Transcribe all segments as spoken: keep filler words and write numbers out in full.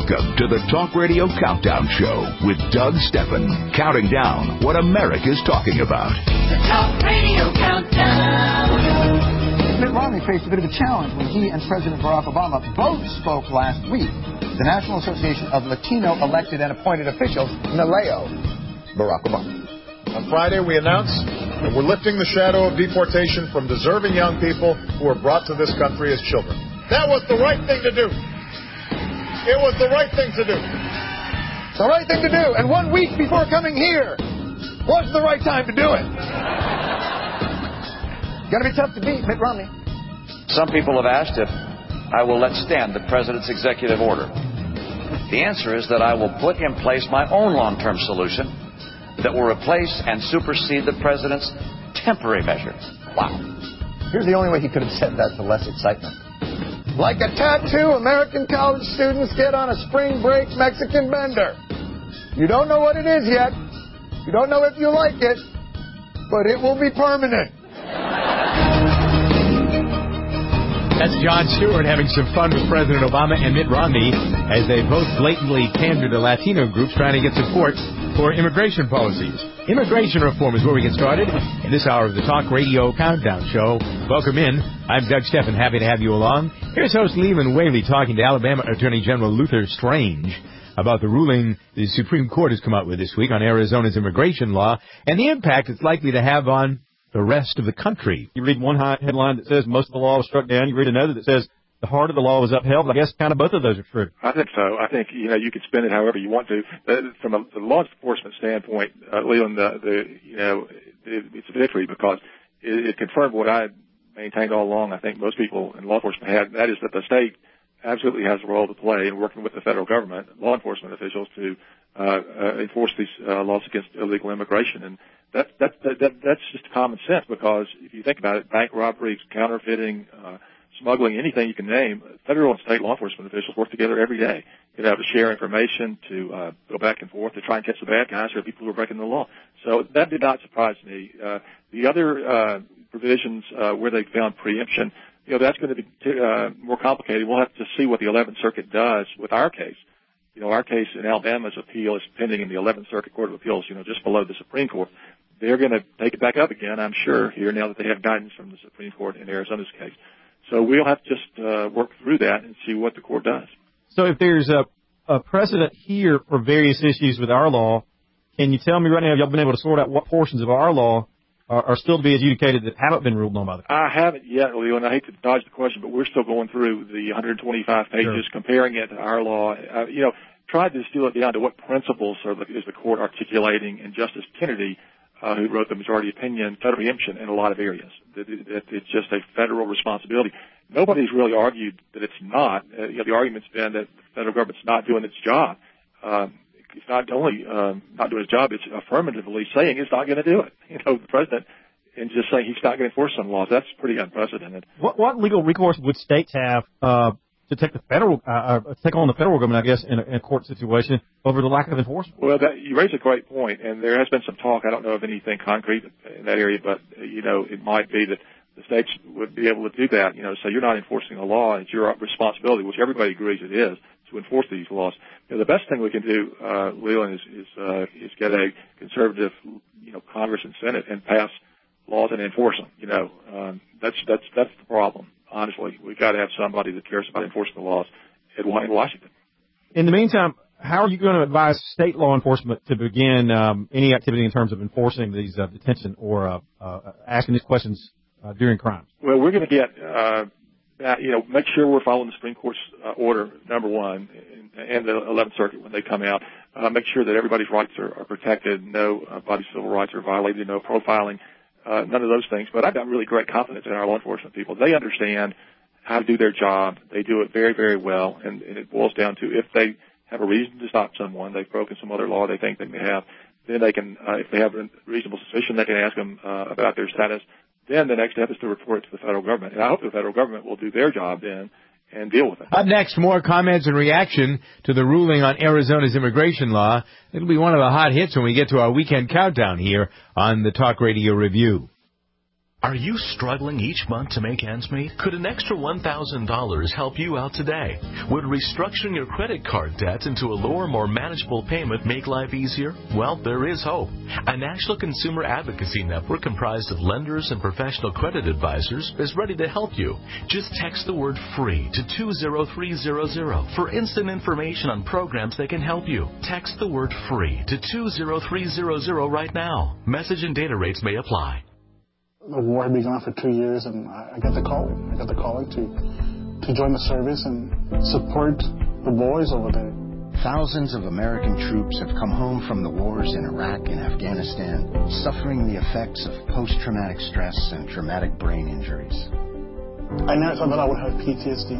Welcome to the Talk Radio Countdown Show with Doug Steffen, counting down what America's talking about. The Talk Radio Countdown. Mitt Romney faced a bit of a challenge when he and President Barack Obama both spoke last week. The National Association of Latino Elected and Appointed Officials, NALEO, Barack Obama. On Friday, we announced that we're lifting the shadow of deportation from deserving young people who were brought to this country as children. That was the right thing to do. It was the right thing to do. The right thing to do. And one week before coming here was the right time to do it. Going to be tough to beat, Mitt Romney. Some people have asked if I will let stand the president's executive order. The answer is that I will put in place my own long-term solution that will replace and supersede the president's temporary measure. Wow. Here's the only way he could have said that to less excitement. Like a tattoo American college students get on a spring break Mexican bender. You don't know what it is yet. You don't know if you like it, but it will be permanent. That's Jon Stewart having some fun with President Obama and Mitt Romney as they both blatantly pander to Latino groups trying to get support for immigration policies. Immigration reform is where we get started in this hour of the Talk Radio Countdown Show. Welcome in. I'm Doug Steffen. Happy to have you along. Here's host Leland Whaley talking to Alabama Attorney General Luther Strange about the ruling the Supreme Court has come out with this week on Arizona's immigration law and the impact it's likely to have on the rest of the country. You read one headline that says most of the law was struck down. You read another that says the heart of the law was upheld. I guess kind of both of those are true. I think so. I think, you know, you can spin it however you want to. From a the law enforcement standpoint, uh, Leland, the, the, you know, it, it's a victory because it, it confirmed what I maintained all along. I think most people in law enforcement had, that is that the state absolutely has a role to play in working with the federal government, law enforcement officials, to uh, uh, enforce these uh, laws against illegal immigration. And that, that, that, that, that's just common sense because if you think about it, bank robberies, counterfeiting, uh, smuggling, anything you can name, federal and state law enforcement officials work together every day, you know, to share information, to uh, go back and forth, to try and catch the bad guys or people who are breaking the law. So that did not surprise me. Uh, the other uh, provisions uh, where they found preemption, you know, that's going to be uh, more complicated. We'll have to see what the eleventh Circuit does with our case. You know, our case in Alabama's appeal is pending in the eleventh Circuit Court of Appeals, you know, just below the Supreme Court. They're going to take it back up again, I'm sure, here now that they have guidance from the Supreme Court in Arizona's case. So we'll have to just uh, work through that and see what the court does. So if there's a, a precedent here for various issues with our law, can you tell me right now, have y'all been able to sort out what portions of our law are, are still to be adjudicated that haven't been ruled on by the court? I haven't yet, Leo, and I hate to dodge the question, but we're still going through the one hundred twenty-five pages, sure, comparing it to our law. Uh, you know, tried to distill it down to what principles are the, is the court articulating, and Justice Kennedy, Uh, who wrote the majority opinion, federal preemption in a lot of areas. That, that it's just a federal responsibility. Nobody's really argued that it's not. Uh, you know, the argument's been that the federal government's not doing its job. Um, it's not only um, not doing its job, it's affirmatively saying it's not going to do it. You know, the president and just saying he's not going to enforce some laws. That's pretty unprecedented. What, what legal recourse would states have uh, to take the federal, uh, take on the federal government, I guess, in a, in a court situation over the lack of enforcement? Well, that, you raise a great point, and there has been some talk. I don't know of anything concrete in that area, but, you know, it might be that the states would be able to do that. You know, so you're not enforcing a law. It's your responsibility, which everybody agrees it is, to enforce these laws. You know, the best thing we can do, uh, Leland, is, is, uh, is get a conservative, you know, Congress and Senate and pass laws and enforce them. You know, um, that's, that's, that's the problem. Honestly, we've got to have somebody that cares about enforcing the laws in Washington. In the meantime, how are you going to advise state law enforcement to begin um, any activity in terms of enforcing these uh, detention or uh, uh, asking these questions uh, during crimes? Well, we're going to get, uh, that, you know, make sure we're following the Supreme Court's uh, order, number one, and, and the eleventh Circuit when they come out. Uh, make sure that everybody's rights are, are protected, no uh, body civil rights are violated, no profiling. Uh, none of those things, but I've got really great confidence in our law enforcement people. They understand how to do their job. They do it very, very well, and, and it boils down to if they have a reason to stop someone, they've broken some other law they think they may have, then they can, uh, if they have a reasonable suspicion, they can ask them uh, about their status. Then the next step is to report it to the federal government, and I hope the federal government will do their job then and deal with it. Up next, more comments and reaction to the ruling on Arizona's immigration law. It'll be one of the hot hits when we get to our weekend countdown here on the Talk Radio Review. Are you struggling each month to make ends meet? Could an extra one thousand dollars help you out today? Would restructuring your credit card debt into a lower, more manageable payment make life easier? Well, there is hope. A national consumer advocacy network comprised of lenders and professional credit advisors is ready to help you. Just text the word FREE to two zero three zero zero for instant information on programs that can help you. Text the word FREE to two zero three zero zero right now. Message and data rates may apply. The war had been going on for two years, and I got the calling. I got the calling to to join the service and support the boys over there. Thousands of American troops have come home from the wars in Iraq and Afghanistan, suffering the effects of post-traumatic stress and traumatic brain injuries. I never thought that I would have P T S D.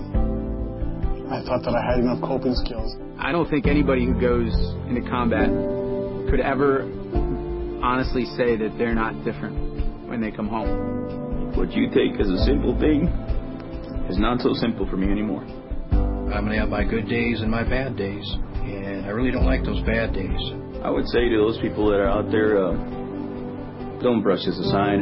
I thought that I had enough coping skills. I don't think anybody who goes into combat could ever honestly say that they're not different when they come home. What you take as a simple thing is not so simple for me anymore. I'm going to have my good days and my bad days, and I really don't like those bad days. I would say to those people that are out there, uh, don't brush this aside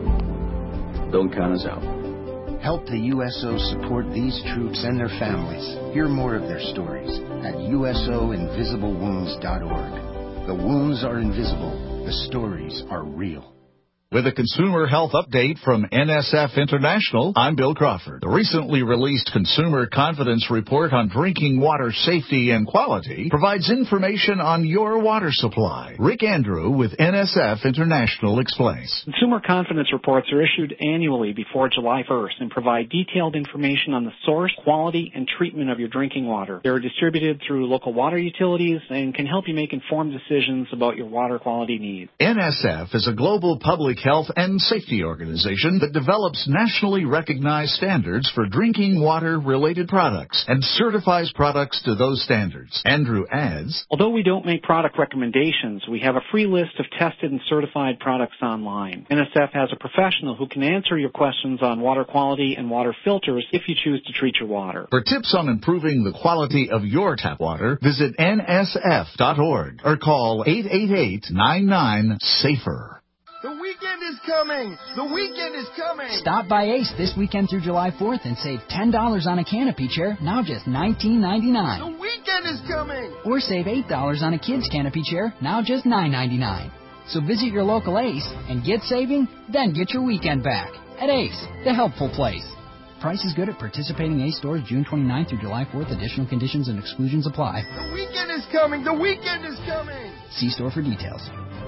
and don't count us out. Help the U S O support these troops and their families. Hear more of their stories at U S O invisible wounds dot org. The wounds are invisible. The stories are real. With a consumer health update from N S F International, I'm Bill Crawford. The recently released Consumer Confidence Report on Drinking Water Safety and Quality provides information on your water supply. Rick Andrew with N S F International explains. Consumer confidence reports are issued annually before July first and provide detailed information on the source, quality, and treatment of your drinking water. They are distributed through local water utilities and can help you make informed decisions about your water quality needs. N S F is a global public health and safety organization that develops nationally recognized standards for drinking water-related products and certifies products to those standards. Andrew adds, although we don't make product recommendations, we have a free list of tested and certified products online. N S F has a professional who can answer your questions on water quality and water filters if you choose to treat your water. For tips on improving the quality of your tap water, visit N S F dot org or call eight eight eight, nine nine, SAFER. The weekend is coming! The weekend is coming! Stop by Ace this weekend through July fourth and save ten dollars on a canopy chair, now just nineteen ninety-nine. The weekend is coming! Or save eight dollars on a kid's canopy chair, now just nine ninety-nine. So visit your local Ace and get saving, then get your weekend back. At Ace, the helpful place. Price is good at participating Ace stores June twenty-ninth through July fourth. Additional conditions and exclusions apply. The weekend is coming! The weekend is coming! See store for details.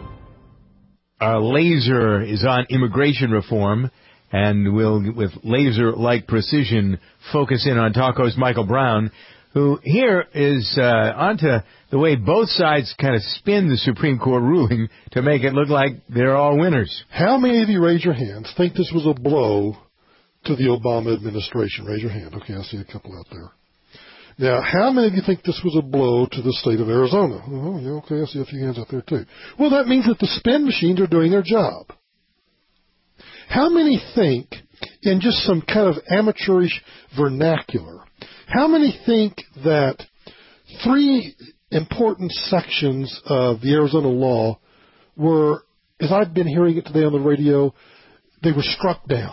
Our laser is on immigration reform, and we'll, with laser-like precision, focus in on Talko's Michael Brown, who here is uh, onto the way both sides kind of spin the Supreme Court ruling to make it look like they're all winners. How many of you, raise your hands, think this was a blow to the Obama administration? Raise your hand. Okay, I see a couple out there. Now, how many of you think this was a blow to the state of Arizona? Oh, yeah, okay, I see a few hands out there, too. Well, that means that the spin machines are doing their job. How many think, in just some kind of amateurish vernacular, how many think that three important sections of the Arizona law were, as I've been hearing it today on the radio, they were struck down?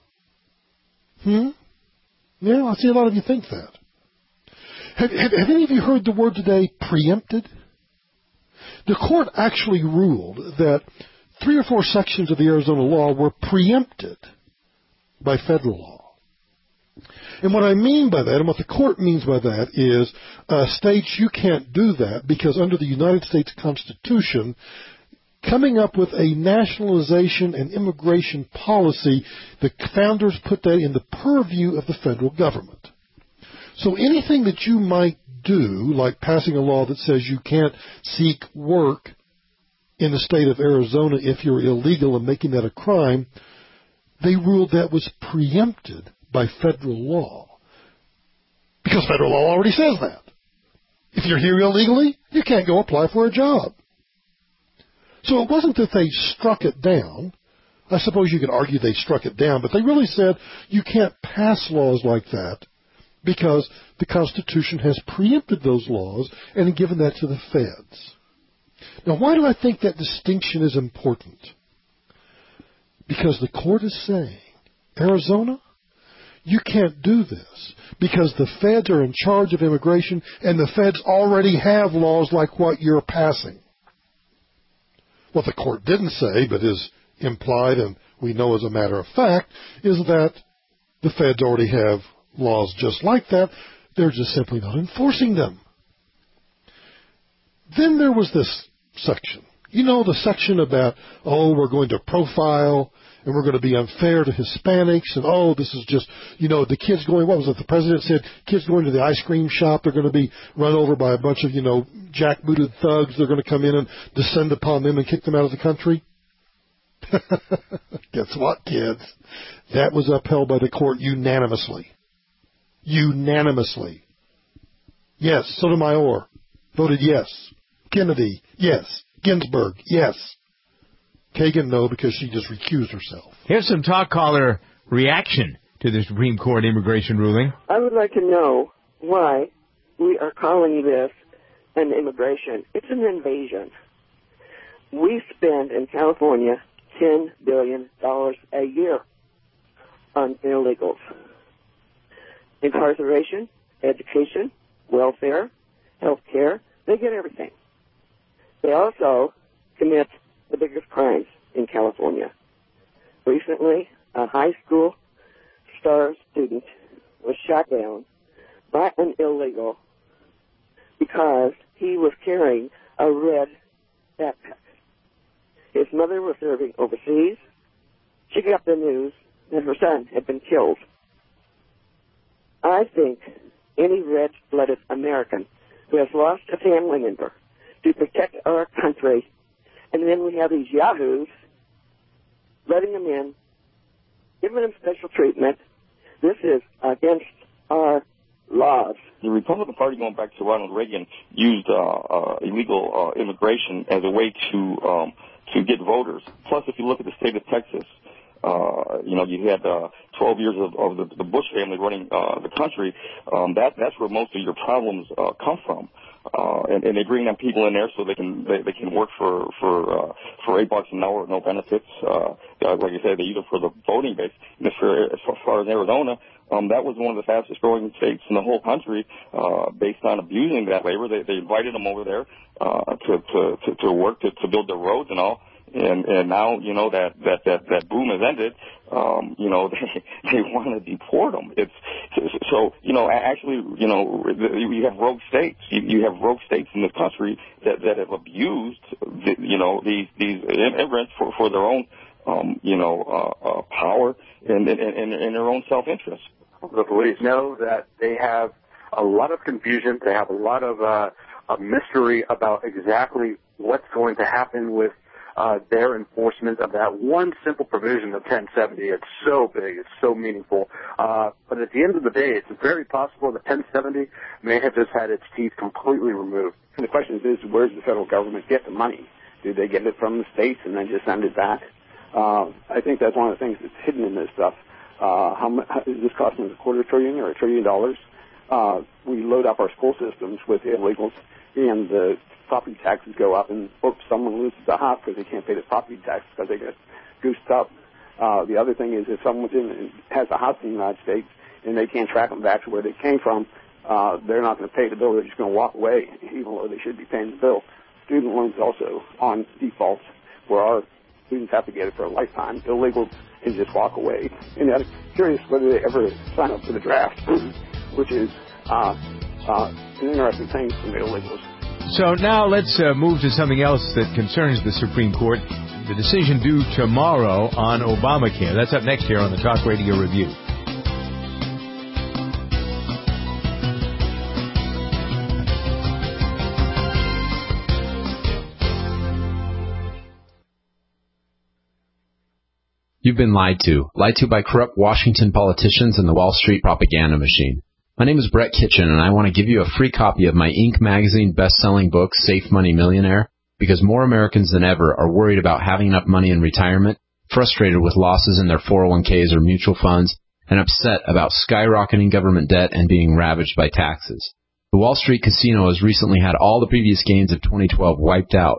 Hmm? Yeah, I see a lot of you think that. Have, have, have any of you heard the word today, preempted? The court actually ruled that three or four sections of the Arizona law were preempted by federal law. And what I mean by that, and what the court means by that, is uh, states, you can't do that because under the United States Constitution, coming up with a nationalization and immigration policy, the founders put that in the purview of the federal government. So anything that you might do, like passing a law that says you can't seek work in the state of Arizona if you're illegal and making that a crime, they ruled that was preempted by federal law. Because federal law already says that. If you're here illegally, you can't go apply for a job. So it wasn't that they struck it down. I suppose you could argue they struck it down, but they really said you can't pass laws like that because the Constitution has preempted those laws and given that to the feds. Now, why do I think that distinction is important? because the court is saying, Arizona, you can't do this because the feds are in charge of immigration and the feds already have laws like what you're passing. What the court didn't say, but is implied and we know as a matter of fact, is that the feds already have laws just like that. They're just simply not enforcing them. Then there was this section. You know, the section about, oh, we're going to profile and we're going to be unfair to Hispanics, and oh, this is just, you know, the kids going, what was it, the president said, kids going to the ice cream shop, they're going to be run over by a bunch of, you know, jackbooted thugs, they're going to come in and descend upon them and kick them out of the country. Guess what, kids? That was upheld by the court unanimously. Unanimously. Yes, Sotomayor voted yes. Kennedy, yes. Ginsburg, yes. Kagan, no, because she just recused herself. Here's some talk caller reaction to the Supreme Court immigration ruling. I would like to know why we are calling this an immigration. It's an invasion. We spend in California ten billion dollars a year on illegals. Incarceration, education, welfare, health care, they get everything. They also commit the biggest crimes in California. Recently, a high school star student was shot down by an illegal because he was carrying a red backpack. His mother was serving overseas. She got the news that her son had been killed. I think any red-blooded American who has lost a family member to protect our country, and then we have these yahoos letting them in, giving them special treatment. This is against our laws. The Republican Party, going back to Ronald Reagan, used uh, uh, illegal uh, immigration as a way to um, to get voters. Plus, if you look at the state of Texas, uh, you know, you had uh, twelve years of, of the, the Bush family running uh, the country. Um, that that's where most of your problems uh, come from. Uh, and, and they bring them people in there so they can they, they can work for for uh, for eight bucks an hour, no benefits. Uh, like I said, they use it for the voting base. And as far as, far as Arizona, um, that was one of the fastest growing states in the whole country, uh, based on abusing that labor. They, they invited them over there uh, to, to to to work to, to build their roads and all. And, and now, you know, that, that, that, that boom has ended, um, you know, they, they want to deport them. It's, so, you know, actually, you know, you have rogue states. You, you have rogue states in this country that, that have abused, the, you know, these, these immigrants for, for their own, um, you know, uh, uh, power and, and, and, and their own self-interest. The police know that they have a lot of confusion. They have a lot of, uh, a mystery about exactly what's going to happen with Uh, their enforcement of that one simple provision of ten seventy. It's so big, it's so meaningful. Uh, but at the end of the day, it's very possible that ten seventy may have just had its teeth completely removed. And the question is, where does the federal government get the money? Do they get it from the states and then just send it back? Uh, I think that's one of the things that's hidden in this stuff. Uh, how much is this costing us, a quarter trillion or a trillion dollars? Uh, we load up our school systems with illegals, and the property taxes go up, and oops, someone loses the house because they can't pay the property tax because they get goosed up. Uh, the other thing is if someone's in has a house in the United States and they can't track them back to where they came from, uh, they're not going to pay the bill. They're just going to walk away, even though they should be paying the bill. Student loans also on defaults, where our students have to get it for a lifetime. Illegals can just walk away. And I'm curious whether they ever sign up for the draft, which is uh, uh, an interesting thing from the illegals. So now let's uh, move to something else that concerns the Supreme Court, the decision due tomorrow on Obamacare. That's up next here on the Talk Radio Review. You've been lied to. Lied to by corrupt Washington politicians and the Wall Street propaganda machine. My name is Brett Kitchen, and I want to give you a free copy of my Inc magazine best-selling book, Safe Money Millionaire, because more Americans than ever are worried about having enough money in retirement, frustrated with losses in their four oh one k's or mutual funds, and upset about skyrocketing government debt and being ravaged by taxes. The Wall Street casino has recently had all the previous gains of twenty twelve wiped out.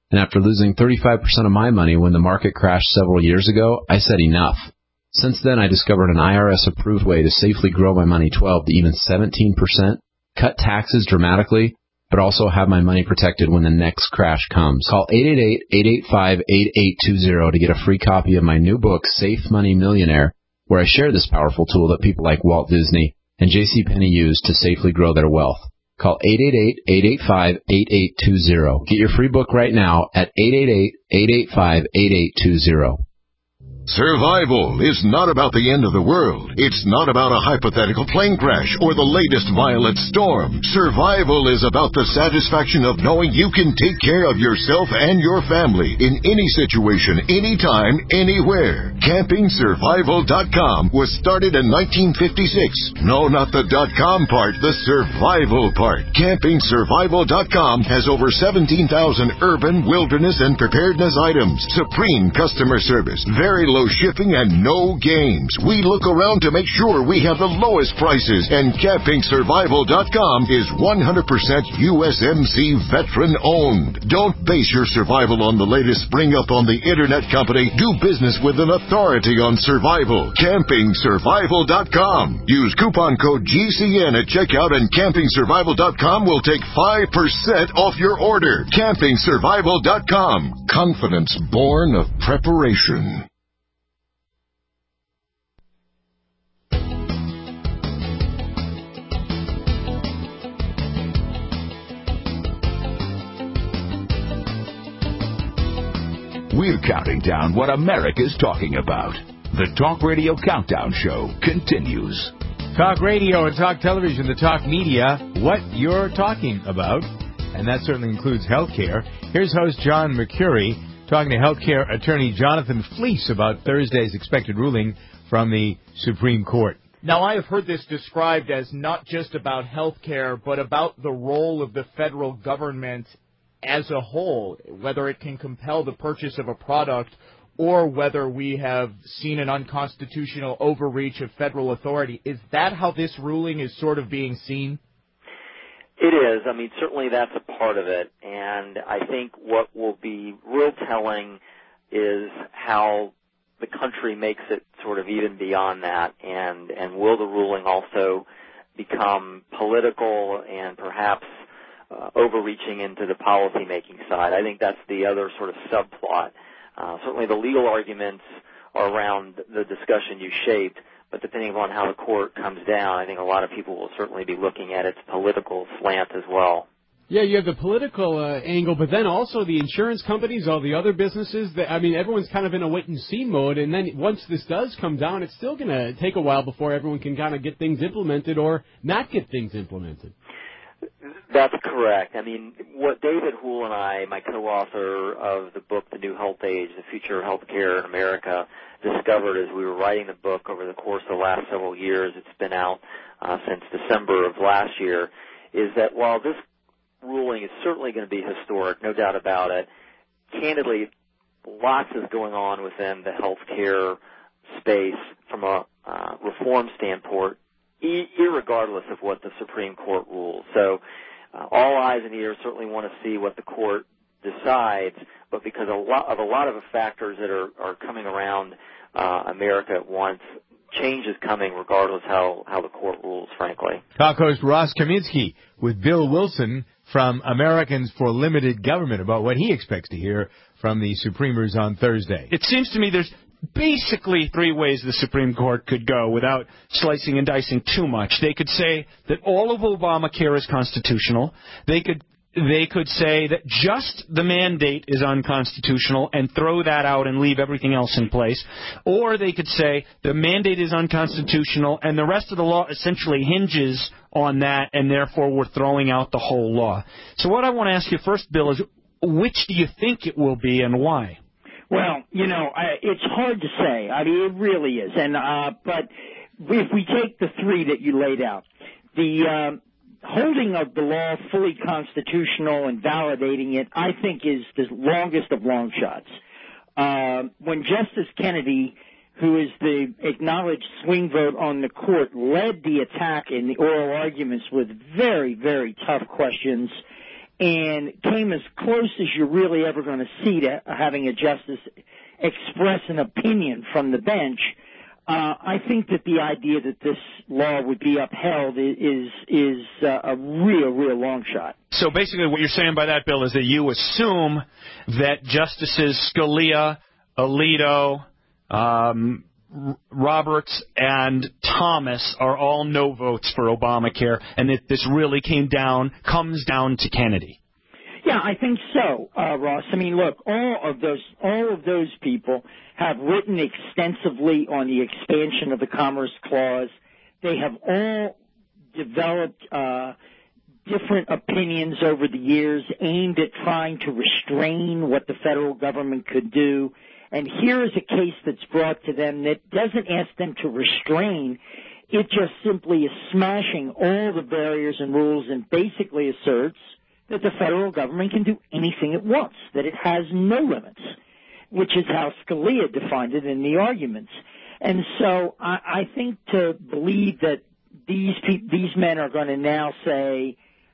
And after losing thirty-five percent of my money when the market crashed several years ago, I said enough. Since then, I discovered an I R S-approved way to safely grow my money twelve to even seventeen percent, cut taxes dramatically, but also have my money protected when the next crash comes. Call eight eight eight, eight eight five, eight eight two zero to get a free copy of my new book, Safe Money Millionaire, where I share this powerful tool that people like Walt Disney and J C Penney use to safely grow their wealth. Call eight eight eight, eight eight five, eight eight two zero. Get your free book right now at eight eight eight, eight eight five, eight eight two zero. Survival is not about the end of the world. It's not about a hypothetical plane crash or the latest violent storm. Survival is about the satisfaction of knowing you can take care of yourself and your family in any situation, anytime, anywhere. Camping Survival dot com was started in nineteen fifty-six. No, not the .com part, the survival part. Camping Survival dot com has over seventeen thousand urban, wilderness, and preparedness items. Supreme customer service, very low shipping, and no games. We look around to make sure we have the lowest prices, and Camping Survival dot com is one hundred percent U S M C veteran owned. Don't base your survival on the latest spring up on the internet company. Do business with an authority on survival. Camping Survival dot com. Use coupon code G C N at checkout, and Camping Survival dot com will take five percent off your order. Camping Survival dot com. Confidence born of preparation. We're counting down what America's talking about. The Talk Radio Countdown Show continues. Talk radio and talk television, the talk media, what you're talking about. And that certainly includes healthcare. Here's host John Mercury talking to healthcare attorney Jonathan Fleece about Thursday's expected ruling from the Supreme Court. Now, I have heard this described as not just about healthcare, but about the role of the federal government as a whole, whether it can compel the purchase of a product or whether we have seen an unconstitutional overreach of federal authority. Is that how this ruling is sort of being seen? It is. I mean, certainly that's a part of it. And I think what will be real telling is how the country makes it sort of even beyond that. And, and will the ruling also become political and perhaps Uh, overreaching into the policy-making side? I think that's the other sort of subplot. Uh, certainly the legal arguments are around the discussion you shaped, but depending upon how the court comes down, I think a lot of people will certainly be looking at its political slant as well. Yeah, you have the political uh, angle, but then also the insurance companies, all the other businesses. That, I mean, everyone's kind of in a wait-and-see mode, and then once this does come down, it's still going to take a while before everyone can kind of get things implemented or not get things implemented. That's correct. I mean, what David Houle and I, my co-author of the book, The New Health Age, The Future of Healthcare in America, discovered as we were writing the book over the course of the last several years, it's been out uh, since December of last year, is that while this ruling is certainly going to be historic, no doubt about it, candidly, lots is going on within the healthcare space from a uh, reform standpoint, irregardless of what the Supreme Court rules. So uh, all eyes and ears certainly want to see what the court decides, but because a lot of a lot of the factors that are, are coming around uh, America at once, change is coming regardless how, how the court rules, frankly. Talk host Ross Kaminsky with Bill Wilson from Americans for Limited Government about what he expects to hear from the Supremers on Thursday. It seems to me there's basically three ways the Supreme Court could go without slicing and dicing too much. They could say that all of Obamacare is constitutional. They could they could say that just the mandate is unconstitutional and throw that out and leave everything else in place. Or they could say the mandate is unconstitutional and the rest of the law essentially hinges on that, and therefore we're throwing out the whole law. So what I want to ask you first, Bill, is which do you think it will be and why? Well, you know, I, it's hard to say. I mean, it really is. And uh, but if we take the three that you laid out, the um, holding of the law fully constitutional and validating it, I think, is the longest of long shots. Uh, when Justice Kennedy, who is the acknowledged swing vote on the court, led the attack in the oral arguments with very, very tough questions, and came as close as you're really ever going to see to having a justice express an opinion from the bench. Uh, I think that the idea that this law would be upheld is is uh, a real, real long shot. So basically what you're saying by that, Bill, is that you assume that Justices Scalia, Alito, um, Roberts, and Thomas are all no votes for Obamacare, and that this really came down, comes down to Kennedy. Yeah, I think so, uh, Ross. I mean, look, all of those, all of those people have written extensively on the expansion of the Commerce Clause. They have all developed uh, different opinions over the years aimed at trying to restrain what the federal government could do. And here is a case that's brought to them that doesn't ask them to restrain. It just simply is smashing all the barriers and rules and basically asserts that the federal government can do anything it wants, that it has no limits, which is how Scalia defined it in the arguments. And so I, I think to believe that these pe- these men are going to now say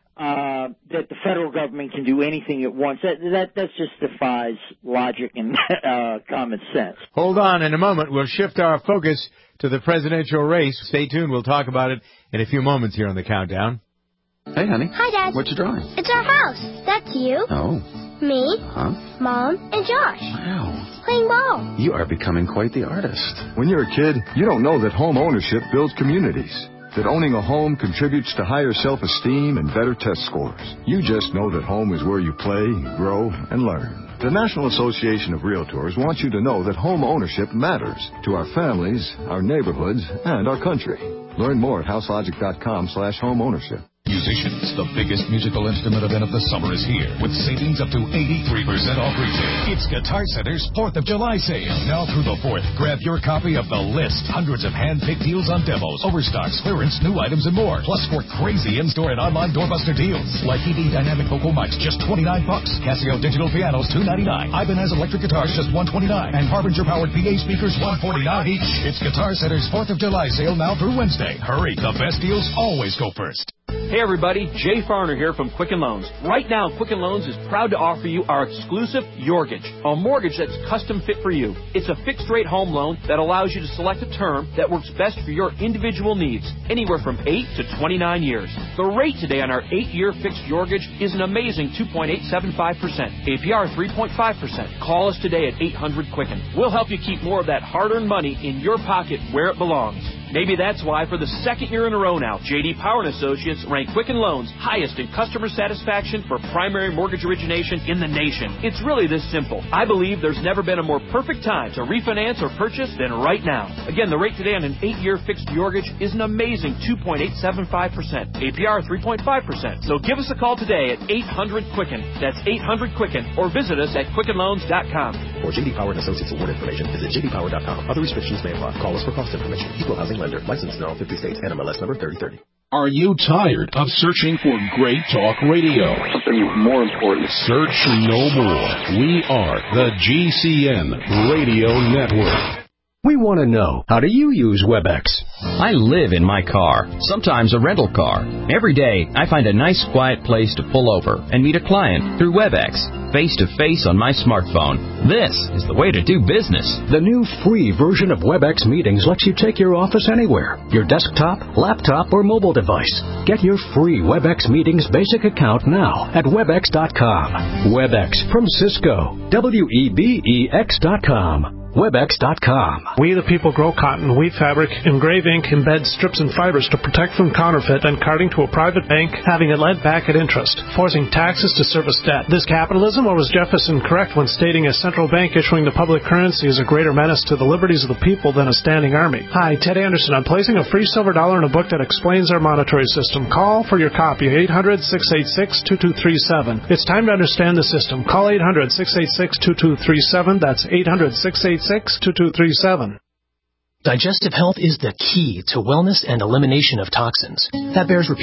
uh, that the federal government can do anything it wants, that that, that just defies logic and uh, common sense. Hold on. In a moment, we'll shift our focus to the presidential race. Stay tuned. We'll talk about it in a few moments here on the Countdown. Hey, honey. Hi, Dad. What you drawing? It's our house. That's you. Oh. Me. Huh? Mom and Josh. Wow. Playing ball. You are becoming quite the artist. When you're a kid, you don't know that home ownership builds communities, that owning a home contributes to higher self-esteem and better test scores. You just know that home is where you play, grow, and learn. The National Association of Realtors wants you to know that home ownership matters to our families, our neighborhoods, and our country. Learn more at houselogic.com slash home ownership. Musicians, the biggest musical instrument event of the summer is here, with savings up to eighty-three percent off retail. It's Guitar Center's fourth of July sale. Now through the fourth, grab your copy of The List. Hundreds of hand-picked deals on demos, overstocks, clearance, new items, and more. Plus four crazy in-store and online doorbuster deals. Like E D Dynamic Vocal Mics, just twenty-nine bucks. Casio Digital Pianos, two ninety-nine. Ibanez Electric Guitars, just one twenty-nine. And Harbinger-powered P A speakers, one forty-nine each. It's Guitar Center's fourth of July sale now through Wednesday. Hurry, the best deals always go first. Hey everybody, Jay Farner here from Quicken Loans. Right now, Quicken Loans is proud to offer you our exclusive Yorgage, a mortgage that's custom fit for you. It's a fixed rate home loan that allows you to select a term that works best for your individual needs, anywhere from eight to twenty-nine years. The rate today on our eight-year fixed Yorgage is an amazing two point eight seven five percent, A P R three point five percent. Call us today at eight hundred Quicken. We'll help you keep more of that hard-earned money in your pocket where it belongs. Maybe that's why, for the second year in a row now, J D Power and Associates ranked Quicken Loans highest in customer satisfaction for primary mortgage origination in the nation. It's really this simple. I believe there's never been a more perfect time to refinance or purchase than right now. Again, the rate today on an eight-year fixed mortgage is an amazing two point eight seven five percent, A P R three point five percent. So give us a call today at eight hundred Quicken. That's eight hundred Quicken, or visit us at quicken loans dot com. For J D Power and Associates award information, visit j d power dot com. Other restrictions may apply. Call us for cost information. Equal housing lender. Licensed in all fifty states. N M L S number thirty thirty. Are you tired of searching for great talk radio? Something more important. Search no more. We are the G C N Radio Network. We want to know, how do you use WebEx? I live in my car, sometimes a rental car. Every day, I find a nice quiet place to pull over and meet a client through WebEx, face-to-face on my smartphone. This is the way to do business. The new free version of WebEx Meetings lets you take your office anywhere, your desktop, laptop, or mobile device. Get your free WebEx Meetings basic account now at webex dot com. WebEx from Cisco. W E B E X dot com. webex dot com. We the people grow cotton, weave fabric, engrave ink, embed strips and fibers to protect from counterfeit and carting to a private bank, having it lent back at interest, forcing taxes to service debt. This capitalism, or was Jefferson correct when stating a central bank issuing the public currency is a greater menace to the liberties of the people than a standing army? Hi, Ted Anderson. I'm placing a free silver dollar in a book that explains our monetary system. Call for your copy, eight hundred, six eight six, two two three seven. It's time to understand the system. Call eight hundred, six eight six, two two three seven. That's eight hundred, six eight six, two two three seven. Digestive health is the key to wellness and elimination of toxins. That bears repeating.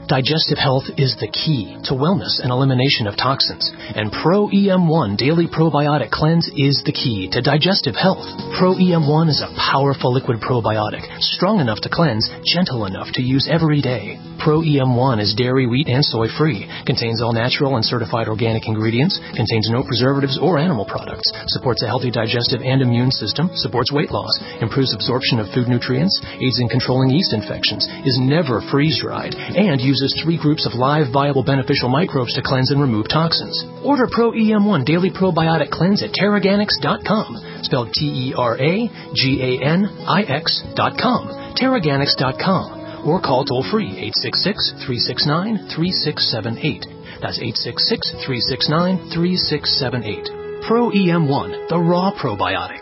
Digestive health is the key to wellness and elimination of toxins, and Pro E M one Daily Probiotic Cleanse is the key to digestive health. Pro E M one is a powerful liquid probiotic, strong enough to cleanse, gentle enough to use every day. Pro E M one is dairy, wheat, and soy-free, contains all natural and certified organic ingredients, contains no preservatives or animal products, supports a healthy digestive and immune system, supports weight loss, improves absorption of food nutrients, aids in controlling yeast infections, is never freeze-dried, and uses three groups of live, viable, beneficial microbes to cleanse and remove toxins. Order Pro E M one Daily Probiotic Cleanse at Terraganics dot com, spelled T E R A G A N I X dot com, Terraganics dot com, or call toll-free eight six six, three six nine, three six seven eight. That's eight six six, three six nine, three six seven eight. Pro E M one, the raw probiotic.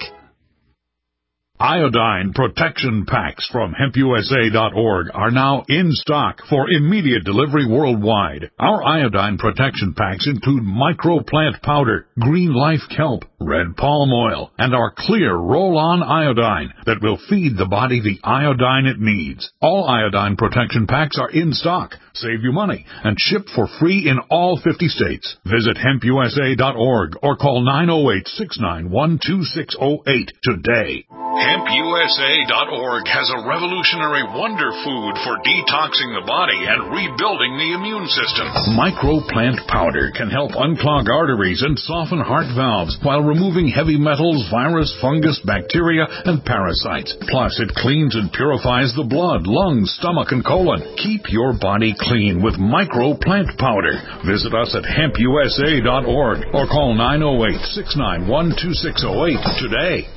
Iodine protection packs from hemp U S A dot org are now in stock for immediate delivery worldwide. Our iodine protection packs include microplant powder, green life kelp, red palm oil, and our clear roll-on iodine that will feed the body the iodine it needs. All iodine protection packs are in stock, save you money, and shipped for free in all fifty states. Visit hemp U S A dot org or call nine oh eight, six nine one, two six oh eight today. hemp U S A dot org has a revolutionary wonder food for detoxing the body and rebuilding the immune system. Microplant powder can help unclog arteries and soften heart valves while removing heavy metals, virus, fungus, bacteria, and parasites. Plus, it cleans and purifies the blood, lungs, stomach, and colon. Keep your body clean with microplant powder. Visit us at hemp U S A dot org or call nine oh eight, six nine one, two six oh eight today.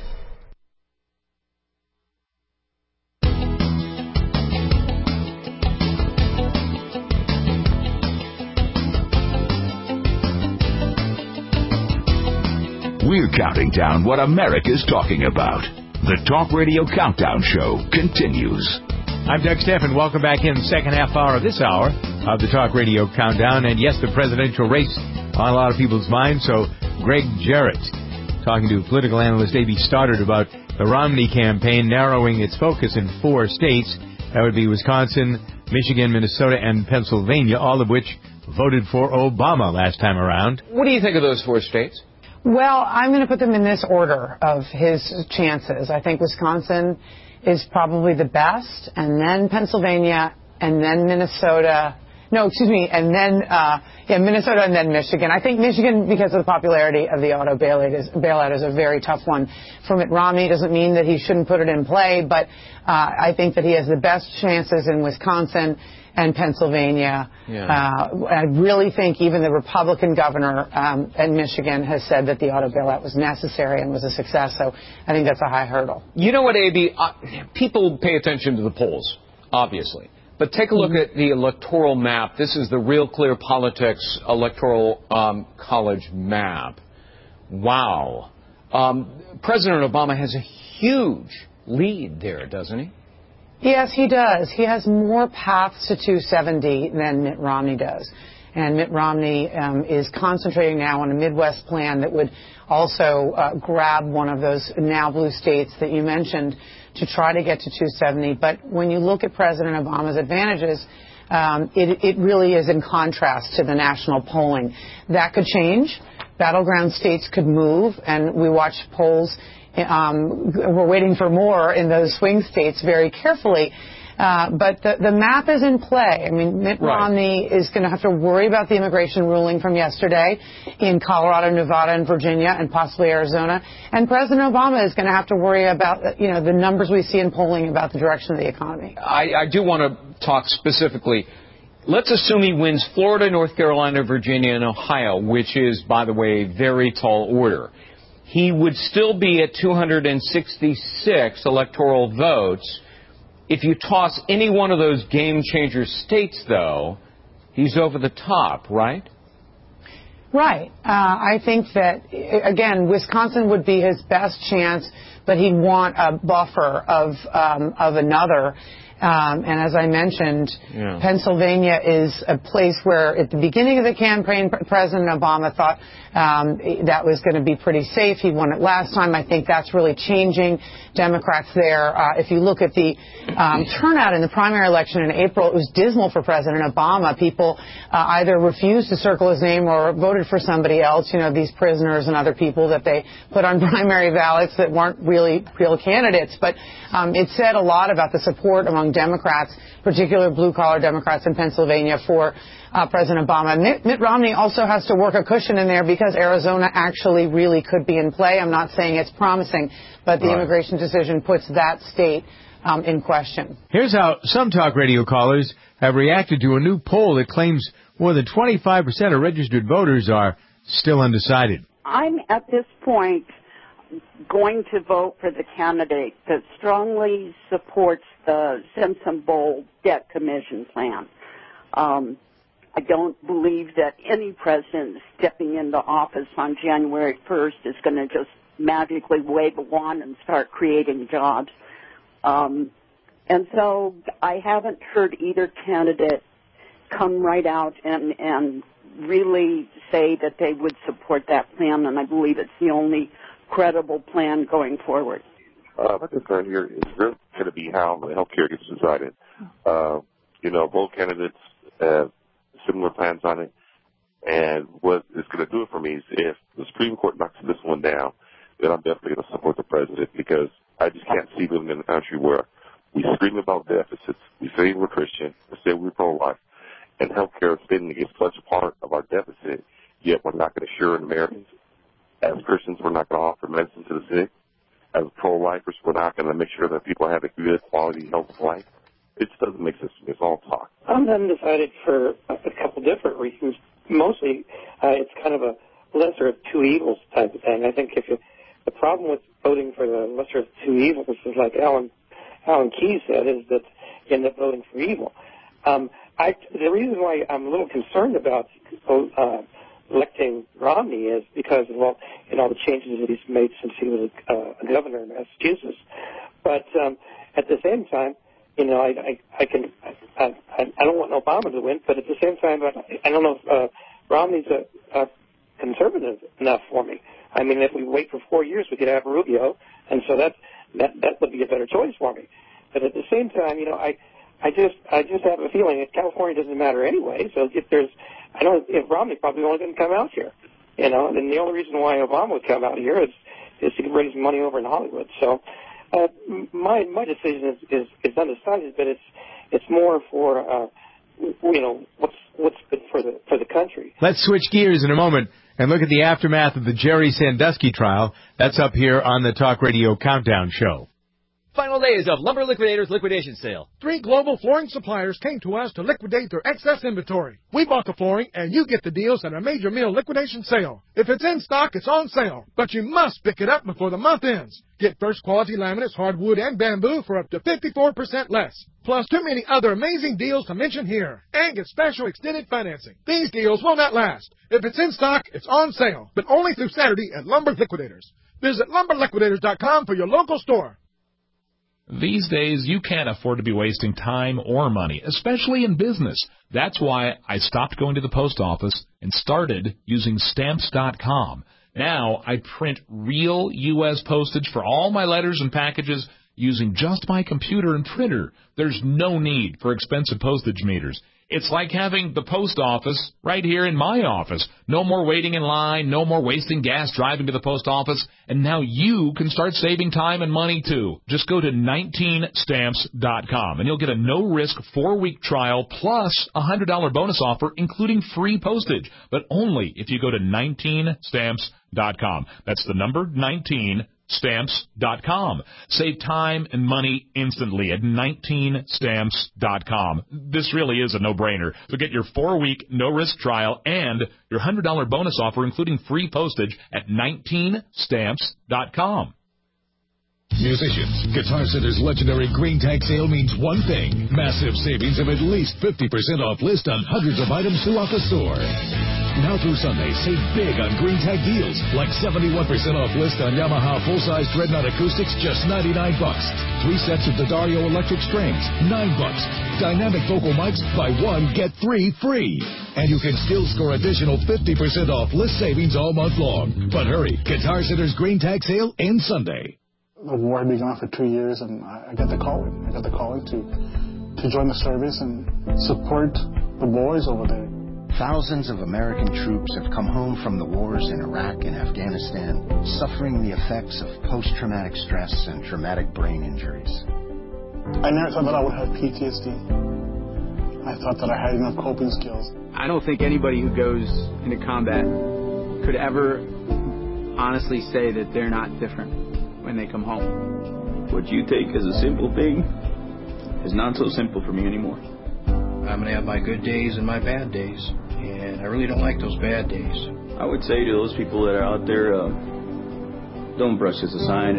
We're counting down what America's talking about. The Talk Radio Countdown Show continues. I'm Doug Stephan. Welcome back in the second half hour of this hour of the Talk Radio Countdown. And yes, the presidential race on a lot of people's minds. So Greg Jarrett, talking to political analyst A B Stoddard about the Romney campaign narrowing its focus in four states. That would be Wisconsin, Michigan, Minnesota, and Pennsylvania, all of which voted for Obama last time around. What do you think of those four states? Well, I'm going to put them in this order of his chances. I think Wisconsin is probably the best, and then Pennsylvania, and then Minnesota. No, excuse me, and then uh, yeah, Minnesota, and then Michigan. I think Michigan, because of the popularity of the auto bailout, is, bailout is a very tough one for Mitt Romney. Doesn't mean that he shouldn't put it in play, but uh, I think that he has the best chances in Wisconsin and Pennsylvania. Yeah. Uh, I really think even the Republican governor um, in Michigan has said that the auto bailout was necessary and was a success. So I think that's a high hurdle. You know what, A B? Uh, people pay attention to the polls, obviously. But take a look mm-hmm. at the electoral map. This is the Real Clear Politics Electoral um, College map. Wow. Um, President Obama has a huge lead there, doesn't he? Yes, he does. He has more paths to two seventy than Mitt Romney does. And Mitt Romney um, is concentrating now on a Midwest plan that would also uh, grab one of those now blue states that you mentioned to try to get to two seventy. But when you look at President Obama's advantages, um, it, it really is in contrast to the national polling. That could change. Battleground states could move, and we watch polls. Um, we're waiting for more in those swing states very carefully. Uh, but the, the map is in play. I mean, Mitt right. Romney is going to have to worry about the immigration ruling from yesterday in Colorado, Nevada, and Virginia, and possibly Arizona. And President Obama is going to have to worry about, you know, the numbers we see in polling about the direction of the economy. I, I do want to talk specifically. Let's assume he wins Florida, North Carolina, Virginia, and Ohio, which is, by the way, a very tall order. He would still be at two hundred sixty-six electoral votes. If you toss any one of those game-changer states, though, he's over the top, right? Right. Uh, I think that, again, Wisconsin would be his best chance, but he'd want a buffer of um, of another. Um, and as I mentioned, Yeah. Pennsylvania is a place where at the beginning of the campaign, President Obama thought um, that was going to be pretty safe. He won it last time. I think that's really changing. Democrats there, uh, if you look at the um, turnout in the primary election in April, it was dismal for President Obama. People uh, either refused to circle his name or voted for somebody else, you know, these prisoners and other people that they put on primary ballots that weren't really real candidates. But um, it said a lot about the support among Democrats, particularly blue-collar Democrats in Pennsylvania, for uh, President Obama. Mitt, Mitt Romney also has to work a cushion in there because Arizona actually really could be in play. I'm not saying it's promising, but the Right. immigration decision puts that state um, in question. Here's how some talk radio callers have reacted to a new poll that claims more than twenty-five percent of registered voters are still undecided. I'm at this point going to vote for the candidate that strongly supports the Simpson-Bowl debt commission plan. Um, I don't believe that any president stepping into office on January first is going to just magically wave a wand and start creating jobs. Um, and so I haven't heard either candidate come right out and, and really say that they would support that plan, and I believe it's the only credible plan going forward. Uh, my concern here is really going to be how the health care gets decided. Uh, you know, both candidates have similar plans on it, and what is going to do it for me is if the Supreme Court knocks this one down, then I'm definitely going to support the president, because I just can't see living in a country where we scream about deficits, we say we're Christian, we say we're pro-life, and health care spending is such a part of our deficit, yet we're not going to assure Americans. As Christians, we're not going to offer medicine to the sick. As pro-lifers, we're not going to make sure that people have a good quality health life. It just doesn't make sense to me. It's all talk. I'm undecided for a couple different reasons. Mostly, uh, it's kind of a lesser of two evils type of thing. I think if you, the problem with voting for the lesser of two evils is like Alan Alan Keyes said, is that you end up voting for evil. Um, I, the reason why I'm a little concerned about uh, electing Romney is because of all, you know, the changes that he's made since he was a, uh, a governor in Massachusetts. But um, at the same time, you know, I, I, I can, I, I, I don't want Obama to win, but at the same time, I, I don't know if uh, Romney's a, a conservative enough for me. I mean, if we wait for four years, we could have Rubio, and so that that that would be a better choice for me. But at the same time, you know, I, I just, I just have a feeling that California doesn't matter anyway. So if there's, I don't, if Romney probably only going to come out here, you know, and the only reason why Obama would come out here is, is to raise money over in Hollywood. So, uh, my my decision is, is, is undecided, but it's, it's more for, uh, you know, what's what's good for the for the country. Let's switch gears in a moment and look at the aftermath of the Jerry Sandusky trial. That's up here on the Talk Radio Countdown Show. Final days of Lumber Liquidators liquidation sale. Three global flooring suppliers came to us to liquidate their excess inventory. We bought the flooring, and you get the deals at a major mill liquidation sale. If it's in stock, it's on sale, but you must pick it up before the month ends. Get first quality laminates, hardwood, and bamboo for up to fifty-four percent less. Plus too many other amazing deals to mention here. And get special extended financing. These deals will not last. If it's in stock, it's on sale, but only through Saturday at Lumber Liquidators. Visit lumber liquidators dot com for your local store. These days, you can't afford to be wasting time or money, especially in business. That's why I stopped going to the post office and started using stamps dot com. Now, I print real U S postage for all my letters and packages using just my computer and printer. There's no need for expensive postage meters. It's like having the post office right here in my office. No more waiting in line, no more wasting gas driving to the post office, and now you can start saving time and money too. Just go to nineteen stamps dot com and you'll get a no-risk four-week trial plus a one hundred dollars bonus offer including free postage, but only if you go to nineteen stamps dot com. That's the number nineteen stamps dot com. Save time and money instantly at nineteen stamps dot com. This really is a no-brainer. So get your four-week no-risk trial and your one hundred dollars bonus offer, including free postage, at nineteen stamps dot com. Musicians, Guitar Center's legendary Green Tag sale means one thing: massive savings of at least fifty percent off list on hundreds of items throughout the store. Now through Sunday, save big on green tag deals, like seventy-one percent off list on Yamaha full-size Dreadnought acoustics, just ninety-nine bucks. Three sets of Daddario electric strings, nine bucks. Dynamic vocal mics, buy one, get three free. And you can still score additional fifty percent off list savings all month long. But hurry, Guitar Center's green tag sale ends Sunday. The war had been gone for two years, and I got the calling. I got the calling to to join the service and support the boys over there. Thousands of American troops have come home from the wars in Iraq and Afghanistan, suffering the effects of post-traumatic stress and traumatic brain injuries. I never thought that I would have P T S D. I thought that I had enough coping skills. I don't think anybody who goes into combat could ever honestly say that they're not different when they come home. What you take as a simple thing is not so simple for me anymore. I'm going to have my good days and my bad days, and I really don't like those bad days. I would say to those people that are out there, uh, don't brush this aside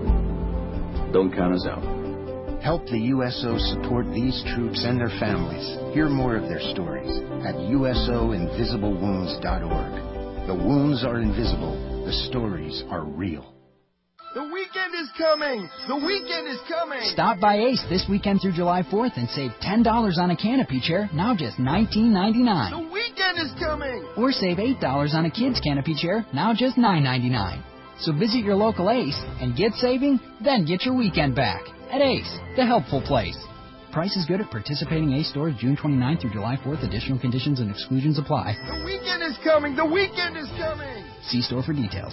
and don't count us out. Help the U S O support these troops and their families. Hear more of their stories at U S O invisible wounds dot org. The wounds are invisible. The stories are real. The weekend is coming! The weekend is coming! Stop by Ace this weekend through July fourth and save ten dollars on a canopy chair, now just nineteen ninety-nine. The weekend is coming! Or save eight dollars on a kid's canopy chair, now just nine ninety-nine. So visit your local Ace and get saving, then get your weekend back. At Ace, the helpful place. Price is good at participating Ace stores June twenty-ninth through July fourth. Additional conditions and exclusions apply. The weekend is coming! The weekend is coming! See store for details.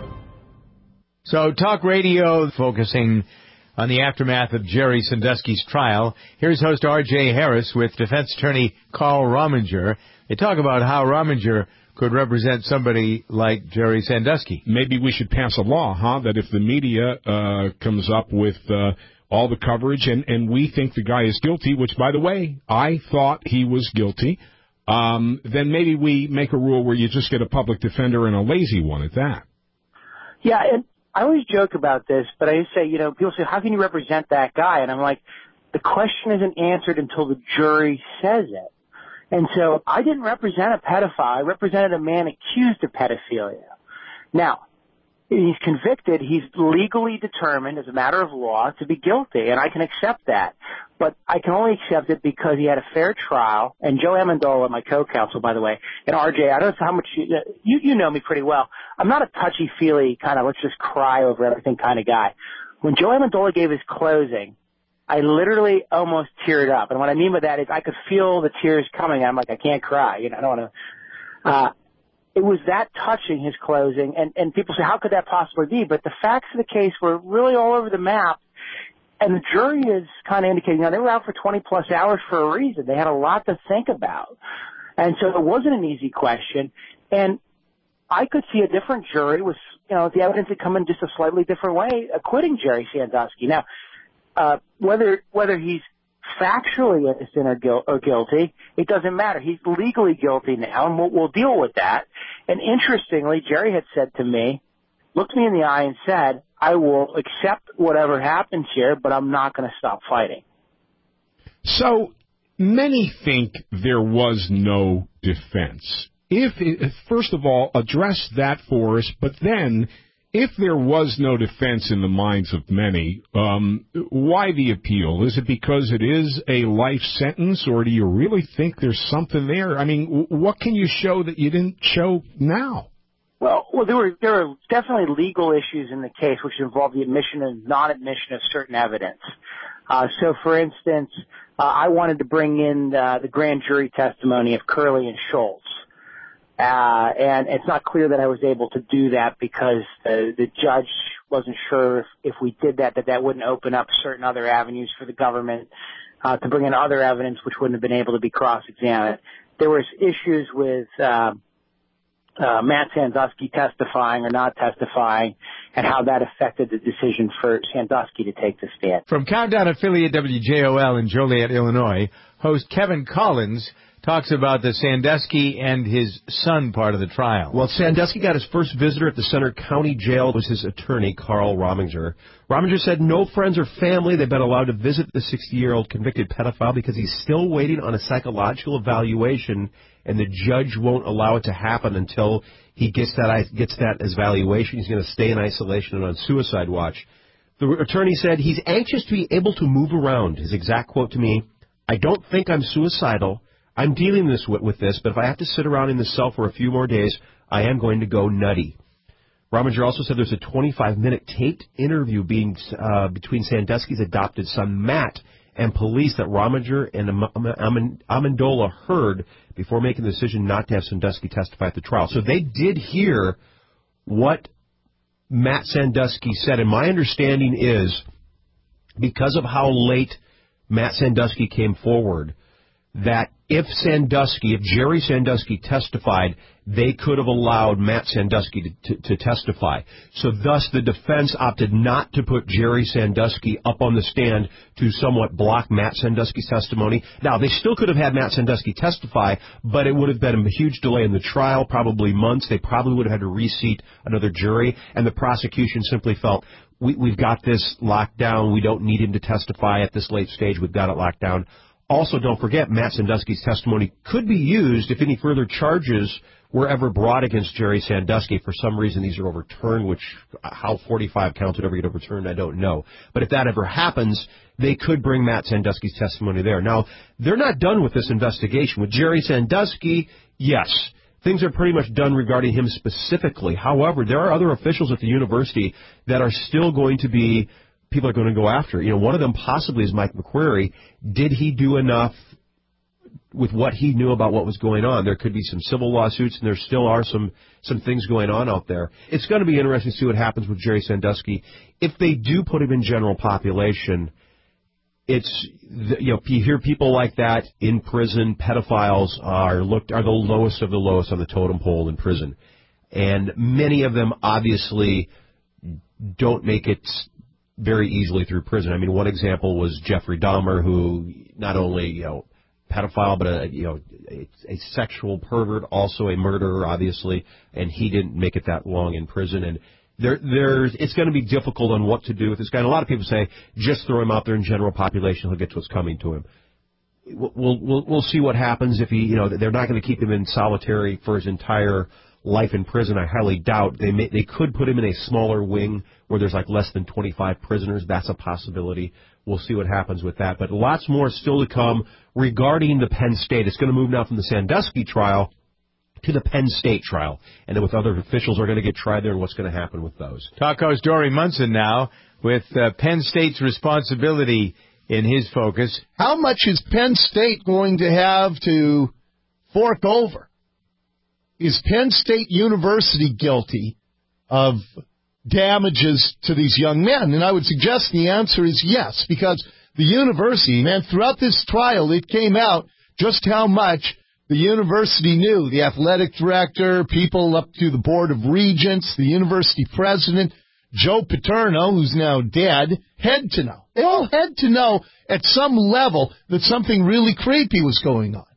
So, talk radio focusing on the aftermath of Jerry Sandusky's trial. Here's host R J Harris with defense attorney Carl Rominger. They talk about how Rominger could represent somebody like Jerry Sandusky. Maybe we should pass a law, huh, that if the media uh, comes up with uh, all the coverage and, and we think the guy is guilty, which, by the way, I thought he was guilty, um, then maybe we make a rule where you just get a public defender and a lazy one at that. Yeah, and I always joke about this, but I just say, you know, people say, how can you represent that guy? And I'm like, the question isn't answered until the jury says it. And so I didn't represent a pedophile. I represented a man accused of pedophilia. Now, he's convicted. He's legally determined as a matter of law to be guilty, and I can accept that. But I can only accept it because he had a fair trial. And Joe Amendola, my co-counsel, by the way, and R J, I don't know how much you, you, you know me pretty well. I'm not a touchy-feely kind of let's just cry over everything kind of guy. When Joe Amendola gave his closing, I literally almost teared up. And what I mean by that is I could feel the tears coming. I'm like, I can't cry. You know, I don't want to. Uh, it was that touching, his closing. And, and people say, how could that possibly be? But the facts of the case were really all over the map. And the jury is kind of indicating, you know, they were out for twenty plus hours for a reason. They had a lot to think about. And so it wasn't an easy question. And I could see a different jury with, you know, the evidence had come in just a slightly different way, acquitting Jerry Sandusky. Now, uh, whether, whether he's factually innocent or, guil- or guilty, it doesn't matter. He's legally guilty now, and we'll, we'll deal with that. And interestingly, Jerry had said to me, looked me in the eye and said, I will accept whatever happens here, but I'm not going to stop fighting. So many think there was no defense. If, if first of all, address that for us, but then if there was no defense in the minds of many, um, why the appeal? Is it because it is a life sentence, or do you really think there's something there? I mean, w- what can you show that you didn't show now? Well, well, there were there were definitely legal issues in the case, which involved the admission and non-admission of certain evidence. Uh, so, for instance, uh, I wanted to bring in uh, the grand jury testimony of Curley and Schultz. Uh, and it's not clear that I was able to do that because the, the judge wasn't sure if, if we did that, that that wouldn't open up certain other avenues for the government uh, to bring in other evidence which wouldn't have been able to be cross-examined. There was issues with uh, uh, Matt Sandusky testifying or not testifying and how that affected the decision for Sandusky to take the stand. From Countdown affiliate W J O L in Joliet, Illinois, host Kevin Collins talks about the Sandusky and his son part of the trial. Well, Sandusky got his first visitor at the Center County Jail. It was his attorney, Carl Rominger. Rominger said no friends or family. They've been allowed to visit the sixty-year-old convicted pedophile because he's still waiting on a psychological evaluation, and the judge won't allow it to happen until he gets that gets that as evaluation. He's going to stay in isolation and on suicide watch. The attorney said he's anxious to be able to move around. His exact quote to me, "I don't think I'm suicidal. I'm dealing this with, with this, but if I have to sit around in the cell for a few more days, I am going to go nutty." Rominger also said there's a twenty-five minute taped interview being uh, between Sandusky's adopted son, Matt, and police that Rominger and Am- Amendola heard before making the decision not to have Sandusky testify at the trial. So they did hear what Matt Sandusky said, and my understanding is because of how late Matt Sandusky came forward, that if Sandusky, if Jerry Sandusky testified, they could have allowed Matt Sandusky to, to, to testify. So thus the defense opted not to put Jerry Sandusky up on the stand to somewhat block Matt Sandusky's testimony. Now, they still could have had Matt Sandusky testify, but it would have been a huge delay in the trial, probably months. They probably would have had to reseat another jury, and the prosecution simply felt, we, we've got this locked down. We don't need him to testify at this late stage. We've got it locked down. Also, don't forget, Matt Sandusky's testimony could be used if any further charges were ever brought against Jerry Sandusky. For some reason, these are overturned, which how forty-five counts would ever get overturned, I don't know. But if that ever happens, they could bring Matt Sandusky's testimony there. Now, they're not done with this investigation. With Jerry Sandusky, yes, things are pretty much done regarding him specifically. However, there are other officials at the university that are still going to be people are going to go after. You know, one of them possibly is Mike McQuarrie. Did he do enough with what he knew about what was going on? There could be some civil lawsuits, and there still are some, some things going on out there. It's going to be interesting to see what happens with Jerry Sandusky. If they do put him in general population, it's, you know, you hear people like that in prison. Pedophiles are looked are the lowest of the lowest on the totem pole in prison. And many of them obviously don't make it very easily through prison. I mean, one example was Jeffrey Dahmer, who not only, you know, pedophile, but a, you know, a, a sexual pervert, also a murderer, obviously, and he didn't make it that long in prison. And there, there's, it's going to be difficult on what to do with this guy. And a lot of people say, just throw him out there in general population, he'll get to what's coming to him. We'll, we'll, we'll see what happens if he, you know, they're not going to keep him in solitary for his entire life in prison. I highly doubt. They may, they could put him in a smaller wing where there's like less than twenty-five prisoners. That's a possibility. We'll see what happens with that. But lots more still to come regarding the Penn State. It's going to move now from the Sandusky trial to the Penn State trial. And then with other officials are going to get tried there and what's going to happen with those. Talk host Dory Munson now with uh, Penn State's responsibility in his focus. How much is Penn State going to have to fork over? Is Penn State University guilty of damages to these young men? And I would suggest the answer is yes, because the university, man, throughout this trial, it came out just how much the university knew. The athletic director, people up to the Board of Regents, the university president, Joe Paterno, who's now dead, had to know. They all had to know at some level that something really creepy was going on.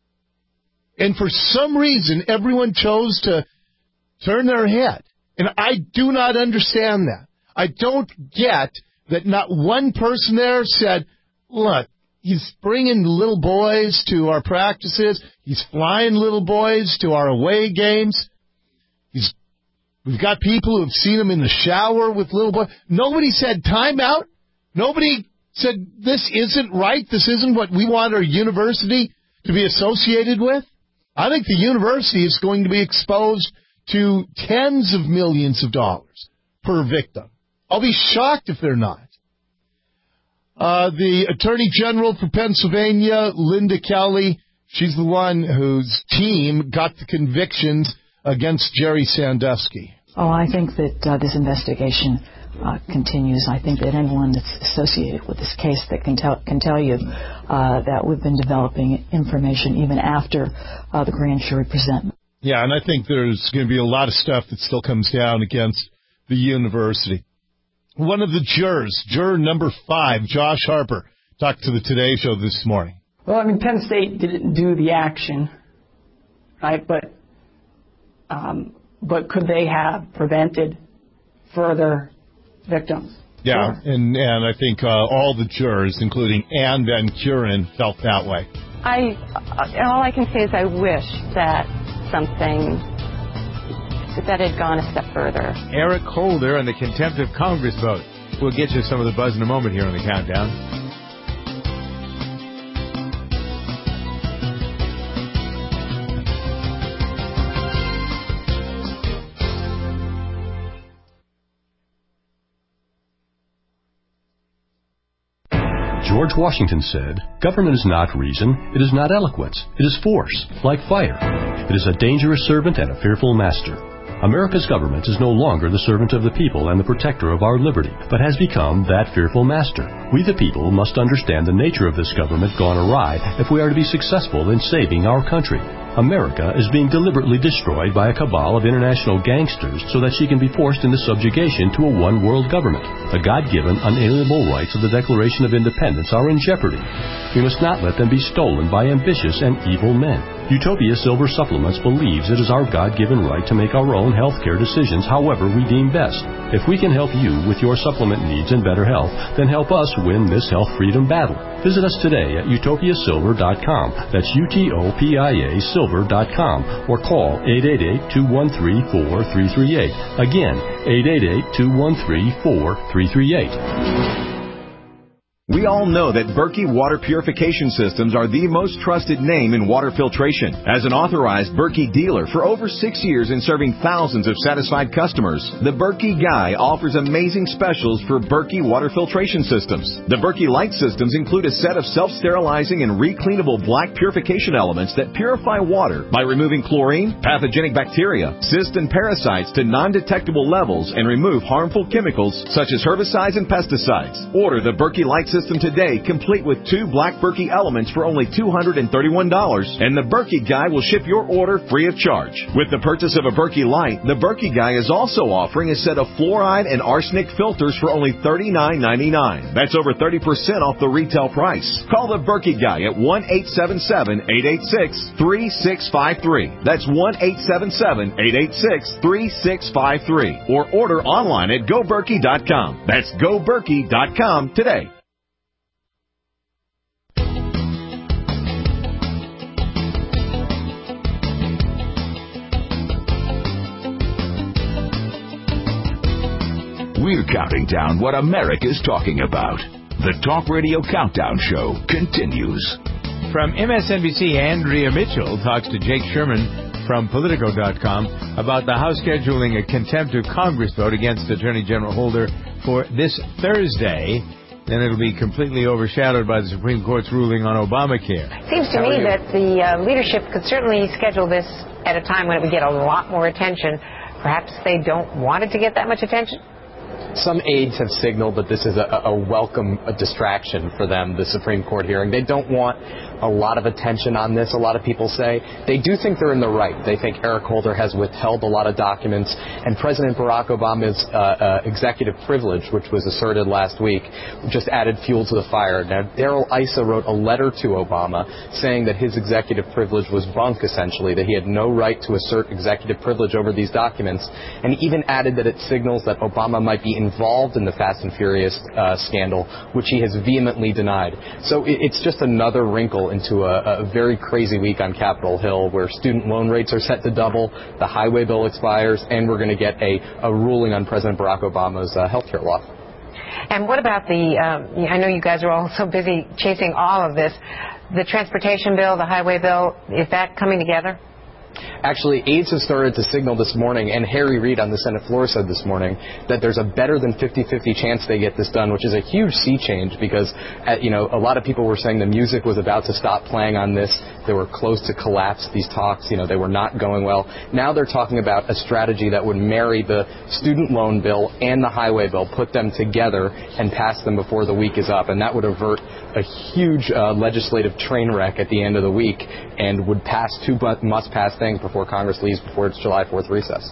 And for some reason, everyone chose to turn their head. And I do not understand that. I don't get that not one person there said, look, he's bringing little boys to our practices. He's flying little boys to our away games. He's, we've got people who have seen him in the shower with little boys. Nobody said time out. Nobody said this isn't right. This isn't what we want our university to be associated with. I think the university is going to be exposed to tens of millions of dollars per victim. I'll be shocked if they're not. Uh, the Attorney General for Pennsylvania, Linda Kelly, she's the one whose team got the convictions against Jerry Sandusky. Oh, I think that uh, this investigation uh, continues. I think that anyone that's associated with this case that can tell can tell you uh, that we've been developing information even after uh, the grand jury presentment. Yeah, and I think there's going to be a lot of stuff that still comes down against the university. One of the jurors, juror number five, Josh Harper, talked to the Today Show this morning. Well, I mean, Penn State didn't do the action, right? But um, but could they have prevented further victims? Yeah, Sure. and and I think uh, all the jurors, including Ann Van Kuren, felt that way. I all I can say is I wish that something that had gone a step further. Eric Holder on the contempt of Congress vote. We'll get you some of the buzz in a moment here on the countdown. George Washington said, "Government is not reason, it is not eloquence, it is force, like fire. It is a dangerous servant and a fearful master." America's government is no longer the servant of the people and the protector of our liberty, but has become that fearful master. We the people must understand the nature of this government gone awry if we are to be successful in saving our country. America is being deliberately destroyed by a cabal of international gangsters so that she can be forced into subjugation to a one-world government. The God-given, unalienable rights of the Declaration of Independence are in jeopardy. We must not let them be stolen by ambitious and evil men. Utopia Silver Supplements believes it is our God-given right to make our own health care decisions however we deem best. If we can help you with your supplement needs and better health, then help us win this health freedom battle. Visit us today at utopia silver dot com. That's U T O P I A silver dot com. Or call eight eight eight, two one three, four three three eight. Again, eight eight eight, two one three, four three three eight. We all know that Berkey Water Purification Systems are the most trusted name in water filtration. As an authorized Berkey dealer for over six years and serving thousands of satisfied customers, the Berkey Guy offers amazing specials for Berkey Water Filtration Systems. The Berkey Light Systems include a set of self-sterilizing and recleanable black purification elements that purify water by removing chlorine, pathogenic bacteria, cysts, and parasites to non-detectable levels and remove harmful chemicals such as herbicides and pesticides. Order the Berkey Light Systems System today, complete with two black Berkey elements for only two hundred thirty-one dollars, and the Berkey Guy will ship your order free of charge. With the purchase of a Berkey Light, the Berkey Guy is also offering a set of fluoride and arsenic filters for only thirty-nine ninety-nine. That's over thirty percent off the retail price. Call the Berkey Guy at one eight seven seven, eight eight six, three six five three. That's one eight seven seven, eight eight six, three six five three. Or order online at go berkey dot com. That's go berkey dot com today. We're counting down what America's talking about. The Talk Radio Countdown Show continues. From M S N B C, Andrea Mitchell talks to Jake Sherman from Politico dot com about the House scheduling a contempt of Congress vote against Attorney General Holder for this Thursday. Then it'll be completely overshadowed by the Supreme Court's ruling on Obamacare. Seems to me that the uh, leadership could certainly schedule this at a time when it would get a lot more attention. Perhaps they don't want it to get that much attention? Some aides have signaled that this is a, a welcome a distraction for them, the Supreme Court hearing. They don't want a lot of attention on this, a lot of people say. They do think they're in the right. They think Eric Holder has withheld a lot of documents, and President Barack Obama's uh, uh, executive privilege, which was asserted last week, just added fuel to the fire. Now, Darrell Issa wrote a letter to Obama saying that his executive privilege was bunk, essentially, that he had no right to assert executive privilege over these documents, and he even added that it signals that Obama might be involved in the Fast and Furious uh, scandal, which he has vehemently denied. So it, it's just another wrinkle into a, a very crazy week on Capitol Hill, where student loan rates are set to double, the highway bill expires, and we're going to get a, a ruling on President Barack Obama's uh, health care law. And what about the, um, I know you guys are all so busy chasing all of this, the transportation bill, the highway bill, is that coming together? Actually, aides have started to signal this morning, and Harry Reid on the Senate floor said this morning, that there's a better than fifty-fifty chance they get this done, which is a huge sea change because, uh, you know, a lot of people were saying the music was about to stop playing on this. They were close to collapse, these talks. You know, they were not going well. Now they're talking about a strategy that would marry the student loan bill and the highway bill, put them together and pass them before the week is up, and that would avert a huge uh, legislative train wreck at the end of the week and would pass two must-pass things before Congress leaves before its July fourth recess.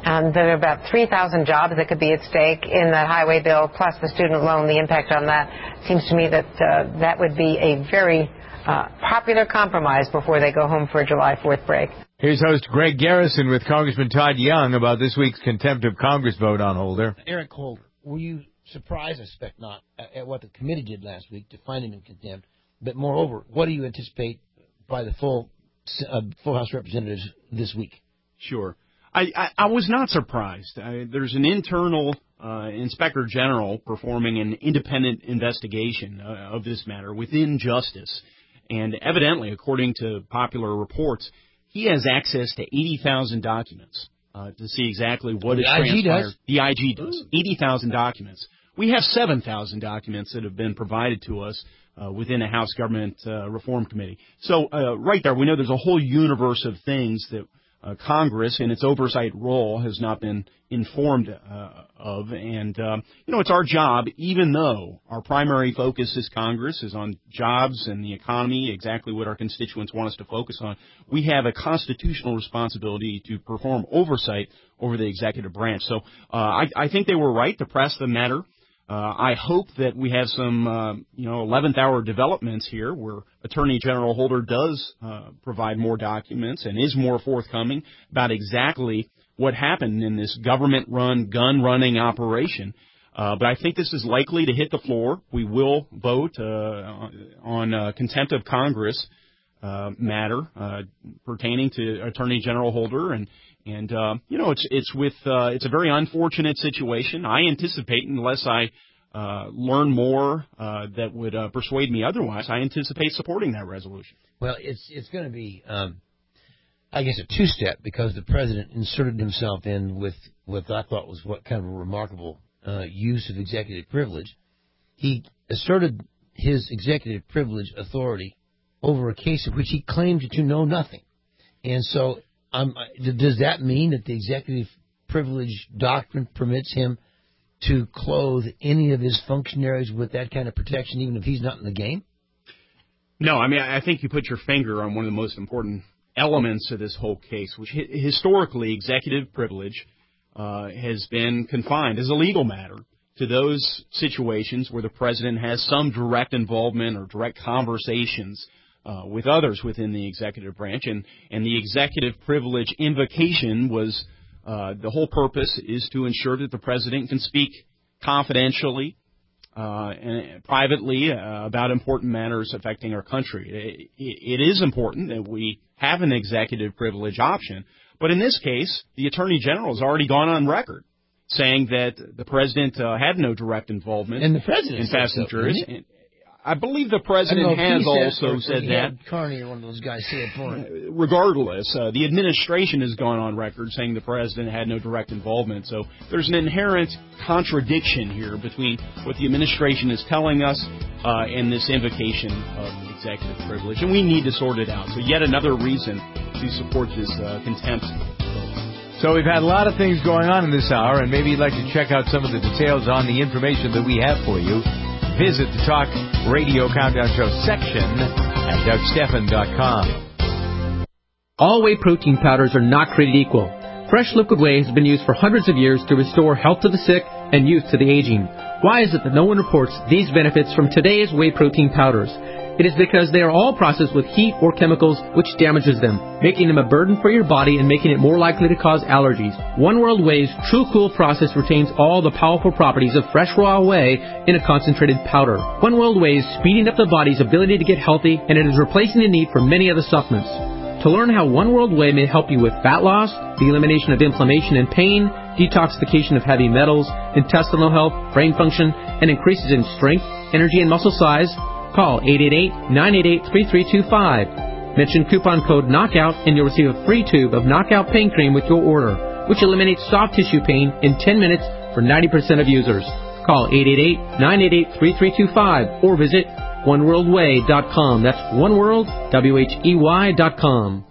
Um, there are about three thousand jobs that could be at stake in that highway bill, plus the student loan, the impact on that. Seems to me that uh, that would be a very uh, popular compromise before they go home for a July fourth break. Here's host Greg Garrison with Congressman Todd Young about this week's contempt of Congress vote on Holder. Eric Holder, were you surprised, I suspect not, at what the committee did last week to find him in contempt? But moreover, what do you anticipate by the full uh, full House of Representatives this week? Sure. I, I, I was not surprised. I, there's an internal uh, inspector general performing an independent investigation uh, of this matter within Justice. And evidently, according to popular reports, he has access to eighty thousand documents uh, to see exactly what the is I G transpired. does? The I G does. eighty thousand documents. We have seven thousand documents that have been provided to us uh, within the House Government uh, Reform Committee. So uh, right there, we know there's a whole universe of things that Uh, Congress, in its oversight role, has not been informed uh, of. And, um, you know, it's our job, even though our primary focus as Congress is on jobs and the economy, exactly what our constituents want us to focus on, we have a constitutional responsibility to perform oversight over the executive branch. So uh, I, I think they were right to press the matter. Uh, I hope that we have some, uh, you know, eleventh hour developments here where Attorney General Holder does uh, provide more documents and is more forthcoming about exactly what happened in this government-run, gun-running operation. Uh, but I think this is likely to hit the floor. We will vote uh, on uh, contempt of Congress uh, matter uh, pertaining to Attorney General Holder, and And, uh, you know, it's it's with uh, it's a very unfortunate situation. I anticipate, unless I uh, learn more uh, that would uh, persuade me otherwise, I anticipate supporting that resolution. Well, it's it's going to be, um, I guess, a two-step, because the president inserted himself in with what I thought was what kind of a remarkable uh, use of executive privilege. He asserted his executive privilege authority over a case of which he claimed to know nothing. And so Um, does that mean that the executive privilege doctrine permits him to clothe any of his functionaries with that kind of protection, even if he's not in the game? No, I mean, I think you put your finger on one of the most important elements of this whole case, which historically executive privilege uh, has been confined as a legal matter to those situations where the president has some direct involvement or direct conversations Uh, with others within the executive branch, and, and the executive privilege invocation was, uh, the whole purpose is to ensure that the president can speak confidentially uh, and privately uh, about important matters affecting our country. It, it is important that we have an executive privilege option, but in this case, the Attorney General has already gone on record saying that the president uh, had no direct involvement and the president in passengers. So, I believe the president has also said that. Carney or one of those guys say it for him. Regardless, uh, the administration has gone on record saying the president had no direct involvement. So there's an inherent contradiction here between what the administration is telling us uh, and this invocation of executive privilege, and we need to sort it out. So yet another reason to support this uh, contempt vote. So we've had a lot of things going on in this hour, and maybe you'd like to check out some of the details on the information that we have for you. Visit the Talk Radio Countdown Show section at Doug Stephan dot com. All whey protein powders are not created equal. Fresh liquid whey has been used for hundreds of years to restore health to the sick and youth to the aging. Why is it that no one reports these benefits from today's whey protein powders? It is because they are all processed with heat or chemicals which damages them, making them a burden for your body and making it more likely to cause allergies. One World Whey's True Cool process retains all the powerful properties of fresh raw whey in a concentrated powder. One World Whey is speeding up the body's ability to get healthy, and it is replacing the need for many other supplements. To learn how One World Whey may help you with fat loss, the elimination of inflammation and pain, detoxification of heavy metals, intestinal health, brain function, and increases in strength, energy, and muscle size, call eight eight eight, nine eight eight, three three two five. Mention coupon code KNOCKOUT and you'll receive a free tube of Knockout Pain Cream with your order, which eliminates soft tissue pain in ten minutes for ninety percent of users. Call eight eight eight, nine eight eight, three three two five or visit one world way dot com. That's oneworld, W H E Y dot com.